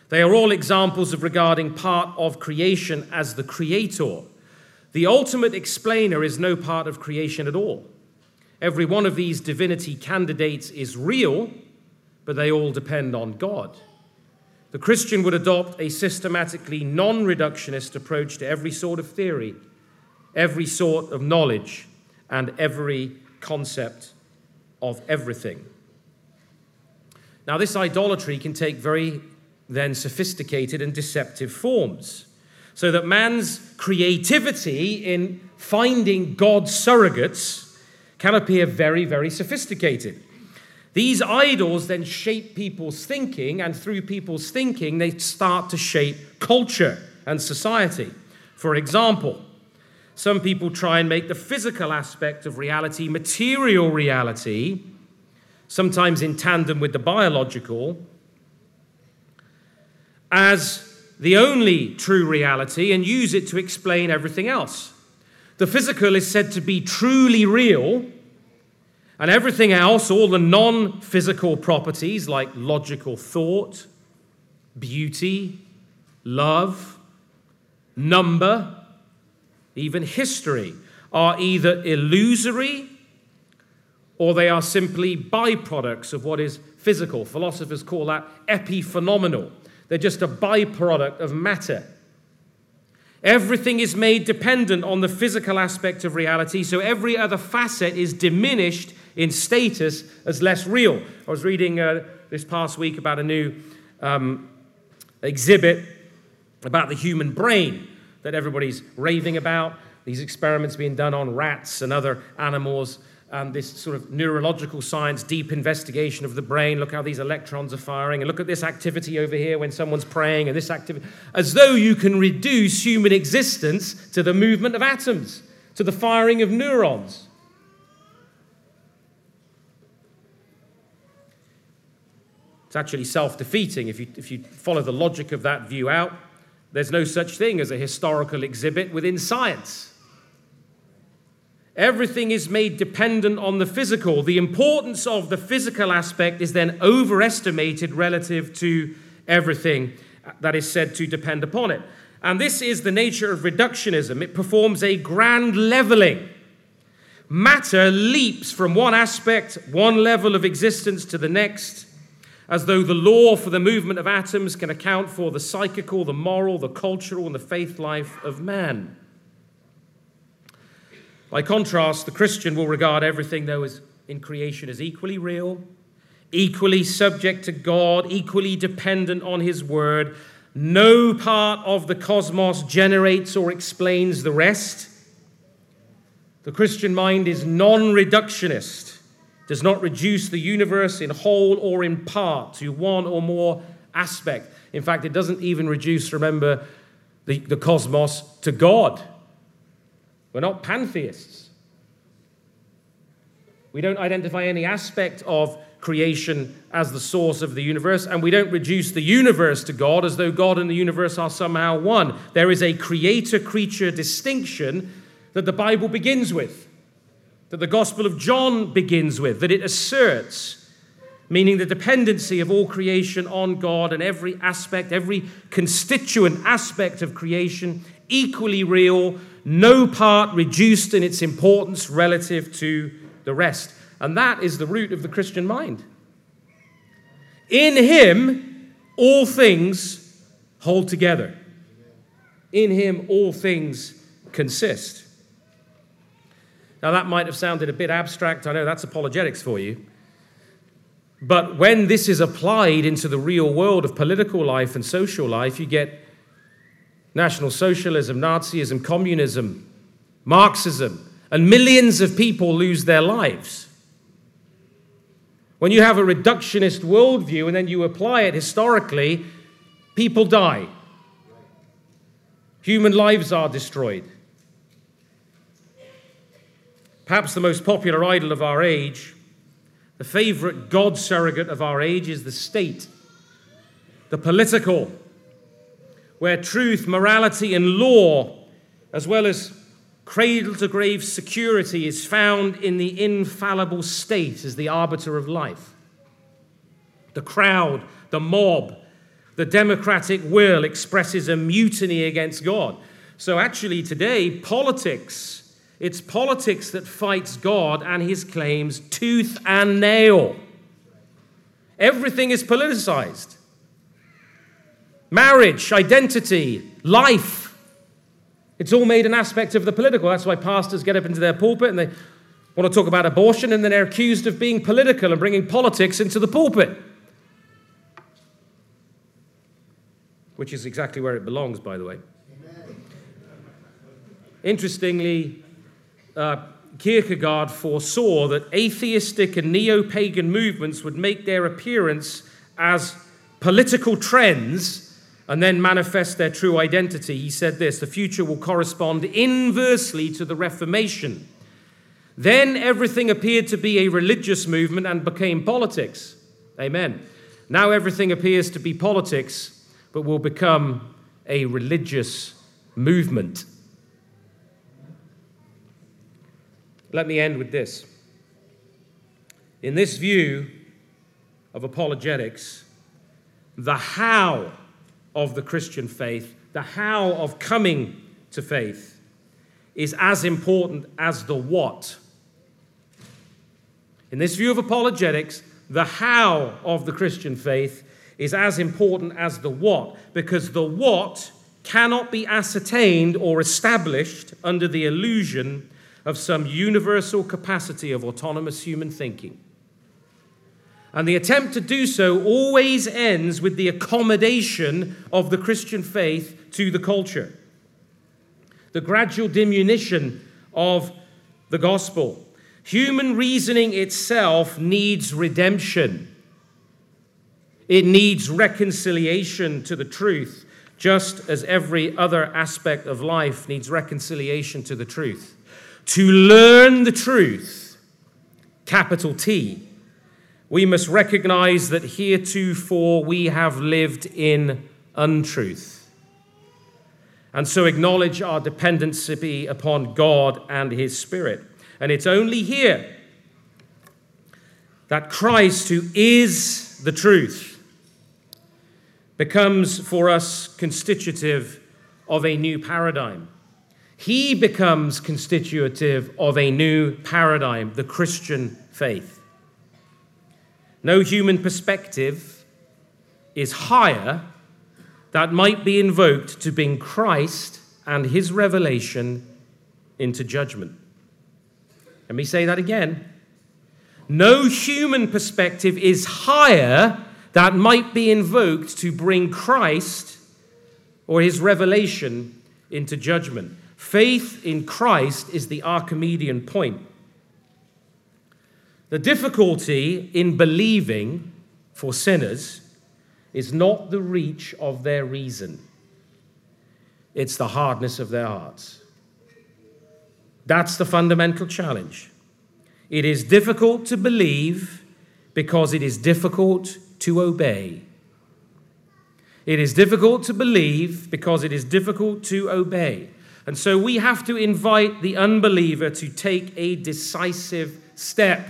They are all examples of regarding part of creation as the creator. The ultimate explainer is no part of creation at all. Every one of these divinity candidates is real, but they all depend on God. The Christian would adopt a systematically non-reductionist approach to every sort of theory, every sort of knowledge, and every concept of everything. Now, this idolatry can take very then sophisticated and deceptive forms, so that man's creativity in finding God's surrogates can appear very, very sophisticated. These idols then shape people's thinking, and through people's thinking, they start to shape culture and society. For example, some people try and make the physical aspect of reality material reality, sometimes in tandem with the biological, as the only true reality and use it to explain everything else. The physical is said to be truly real, and everything else, all the non-physical properties like logical thought, beauty, love, number, even history, are either illusory or they are simply byproducts of what is physical. Philosophers call that epiphenomenal. They're just a byproduct of matter. Everything is made dependent on the physical aspect of reality, so every other facet is diminished in status as less real. I was reading uh, this past week about a new um, exhibit about the human brain that everybody's raving about. These experiments being done on rats and other animals, and this sort of neurological science, deep investigation of the brain. Look how these electrons are firing, and look at this activity over here when someone's praying, and this activity, as though you can reduce human existence to the movement of atoms, to the firing of neurons. It's actually self-defeating. If you, if you follow the logic of that view out, there's no such thing as a historical exhibit within science. Everything is made dependent on the physical. The importance of the physical aspect is then overestimated relative to everything that is said to depend upon it. And this is the nature of reductionism. It performs a grand leveling. Matter leaps from one aspect, one level of existence to the next, as though the law for the movement of atoms can account for the psychical, the moral, the cultural, and the faith life of man. By contrast, the Christian will regard everything, though, as in creation as equally real, equally subject to God, equally dependent on his word. No part of the cosmos generates or explains the rest. The Christian mind is non-reductionist, does not reduce the universe in whole or in part to one or more aspect. In fact, it doesn't even reduce, remember, the, the cosmos to God. We're not pantheists. We don't identify any aspect of creation as the source of the universe, and we don't reduce the universe to God as though God and the universe are somehow one. There is a creator-creature distinction that the Bible begins with, that the Gospel of John begins with, that it asserts, meaning the dependency of all creation on God, and every aspect, every constituent aspect of creation equally real, no part reduced in its importance relative to the rest. And that is the root of the Christian mind. In him, all things hold together. In him, all things consist. Now, that might have sounded a bit abstract. I know that's apologetics for you. But when this is applied into the real world of political life and social life, you get National Socialism, Nazism, communism, Marxism, and millions of people lose their lives. When you have a reductionist worldview and then you apply it historically, people die. Human lives are destroyed. Perhaps the most popular idol of our age, the favorite God surrogate of our age, is the state, the political, where truth, morality, and law, as well as cradle-to-grave security, is found in the infallible state as the arbiter of life. The crowd, the mob, The democratic will expresses a mutiny against God. So actually today, politics, it's politics that fights God and his claims tooth and nail. Everything is politicized. Marriage, identity, life. It's all made an aspect of the political. That's why pastors get up into their pulpit and they want to talk about abortion, and then they're accused of being political and bringing politics into the pulpit. Which is exactly where it belongs, by the way. Amen. Interestingly, uh, Kierkegaard foresaw that atheistic and neo-pagan movements would make their appearance as political trends and then manifest their true identity. He said this: the future will correspond inversely to the Reformation. Then everything appeared to be a religious movement and became politics. Amen. Now everything appears to be politics, but will become a religious movement. Let me end with this. In this view of apologetics, the how of the Christian faith, the how of coming to faith, is as important as the what. In this view of apologetics, the how of the Christian faith is as important as the what, because the what cannot be ascertained or established under the illusion of some universal capacity of autonomous human thinking. And the attempt to do so always ends with the accommodation of the Christian faith to the culture. The gradual diminution of the gospel. Human reasoning itself needs redemption. It needs reconciliation to the truth, just as every other aspect of life needs reconciliation to the truth. To learn the truth, capital T, we must recognize that heretofore we have lived in untruth, and so acknowledge our dependency upon God and his Spirit. And it's only here that Christ, who is the truth, becomes for us constitutive of a new paradigm. He becomes constitutive of a new paradigm, the Christian faith. No human perspective is higher that might be invoked to bring Christ and his revelation into judgment. Let me say that again. No human perspective is higher that might be invoked to bring Christ or his revelation into judgment. Faith in Christ is the Archimedean point. The difficulty in believing for sinners is not the reach of their reason. It's the hardness of their hearts. That's the fundamental challenge. It is difficult to believe because it is difficult to obey. It is difficult to believe because it is difficult to obey. And so we have to invite the unbeliever to take a decisive step.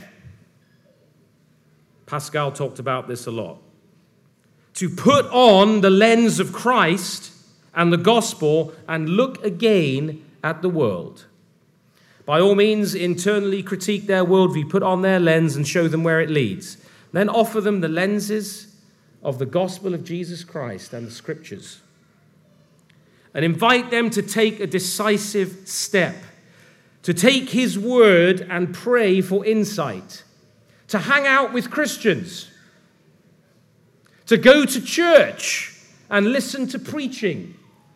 Pascal talked about this a lot. To put on the lens of Christ and the gospel and look again at the world. By all means, internally critique their worldview, put on their lens and show them where it leads. Then offer them the lenses of the gospel of Jesus Christ and the scriptures. And invite them to take a decisive step, to take his word and pray for insight, to hang out with Christians, to go to church and listen to preaching,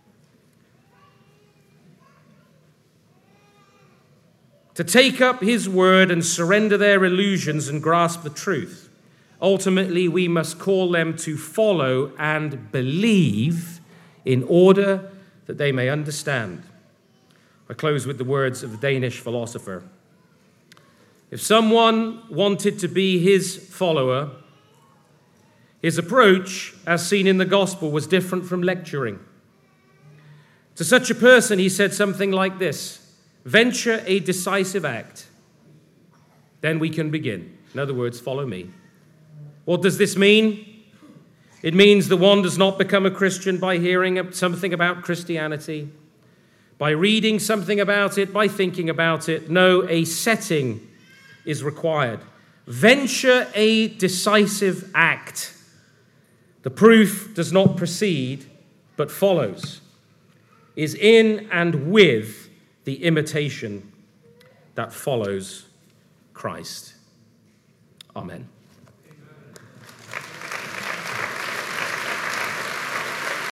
to take up his word and surrender their illusions and grasp the truth. Ultimately, we must call them to follow and believe in order that they may understand. I close with the words of the Danish philosopher. If someone wanted to be his follower, his approach, as seen in the gospel, was different from lecturing. To such a person, he said something like this: venture a decisive act, then we can begin. In other words, follow me. What does this mean? It means that one does not become a Christian by hearing something about Christianity, by reading something about it, by thinking about it. No, a setting is required. Venture a decisive act. The proof does not precede, but follows, is in and with the imitation that follows Christ. Amen.